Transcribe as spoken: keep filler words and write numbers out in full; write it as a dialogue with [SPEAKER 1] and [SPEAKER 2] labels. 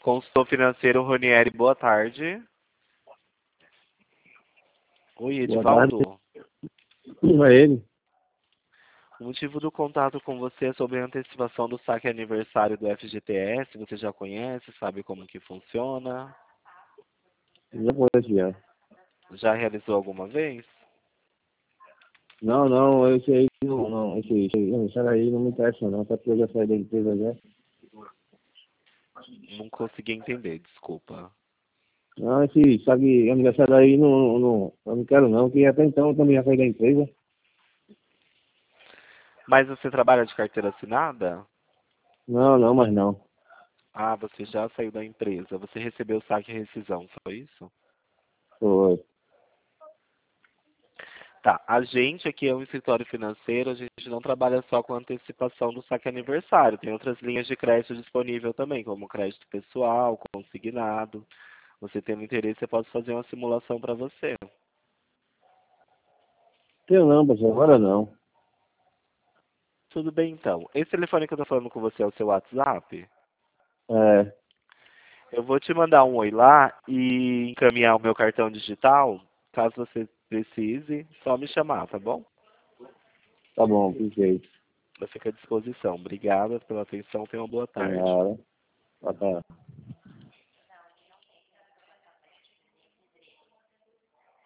[SPEAKER 1] Consultor financeiro Ronieri, boa tarde. Oi, Edivaldo.
[SPEAKER 2] Não é ele?
[SPEAKER 1] O motivo do contato com você é sobre a antecipação do saque aniversário do F G T S. Você já conhece, sabe como que funciona?
[SPEAKER 2] Já conheço já.
[SPEAKER 1] Já realizou alguma vez?
[SPEAKER 2] Não, não, esse aí não, não, esse, esse aí, esse aí não me interessa não, só porque eu já saí da empresa já.
[SPEAKER 1] Não consegui entender, desculpa.
[SPEAKER 2] Não, esse sabe, aniversário aí não, não, eu não quero não, que até então eu também já saí da empresa.
[SPEAKER 1] Mas você trabalha de carteira assinada?
[SPEAKER 2] Não, não, mas não.
[SPEAKER 1] Ah, você já saiu da empresa. Você recebeu o saque e rescisão, foi isso?
[SPEAKER 2] Foi.
[SPEAKER 1] Tá, a gente aqui é um escritório financeiro, a gente não trabalha só com antecipação do saque aniversário, tem outras linhas de crédito disponível também, como crédito pessoal, consignado. Você tendo interesse, eu posso fazer uma simulação para você.
[SPEAKER 2] Tenho não, mas agora não.
[SPEAKER 1] Tudo bem então. Esse telefone que eu tô falando com você é o seu WhatsApp?
[SPEAKER 2] É,
[SPEAKER 1] Eu vou te mandar um oi lá e encaminhar o meu cartão digital. Caso você precise, só me chamar, tá bom?
[SPEAKER 2] tá bom, perfeito.
[SPEAKER 1] Eu fico à disposição. Obrigada pela atenção, tenha uma boa tarde.
[SPEAKER 2] Nada. Tá, tá.